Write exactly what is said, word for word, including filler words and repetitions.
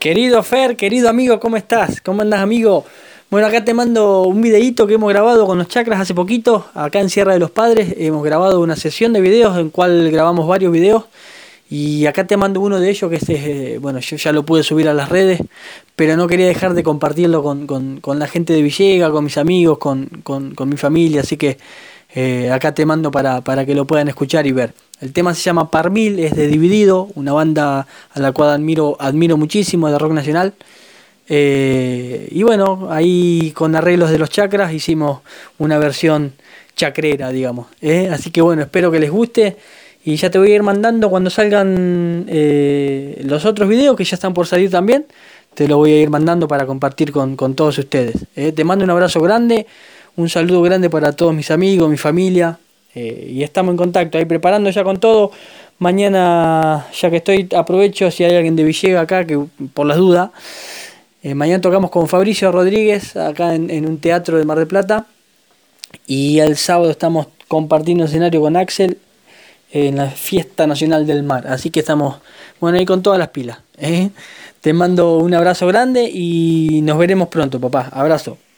Querido Fer, querido amigo, ¿cómo estás? ¿Cómo andás, amigo? Bueno, acá te mando un videíto que hemos grabado con los chakras hace poquito, acá en Sierra de los Padres. Hemos grabado una sesión de videos en cual grabamos varios videos y acá te mando uno de ellos que este, eh, bueno, yo ya lo pude subir a las redes, pero no quería dejar de compartirlo con, con, con la gente de Villega, con mis amigos, con, con, con mi familia, así que eh, acá te mando para, para que lo puedan escuchar y ver. El tema se llama Par Mil, es de Dividido, una banda a la cual admiro, admiro muchísimo, de rock nacional. Eh, y bueno, ahí con arreglos de los chakras hicimos una versión chakrera, digamos. ¿eh? Así que bueno, espero que les guste. Y ya te voy a ir mandando cuando salgan eh, los otros videos que ya están por salir también. Te los voy a ir mandando para compartir con, con todos ustedes. ¿eh? Te mando un abrazo grande, un saludo grande para todos mis amigos, mi familia. Eh, y estamos en contacto, ahí preparando ya con todo. Mañana, ya que estoy, aprovecho si hay alguien de Villega acá, que por las dudas. Eh, mañana tocamos con Fabricio Rodríguez, acá en, en un teatro de Mar del Plata. Y el sábado estamos compartiendo escenario con Axel en la Fiesta Nacional del Mar. Así que estamos, bueno, ahí con todas las pilas. ¿eh? Te mando un abrazo grande y nos veremos pronto, papá. Abrazo.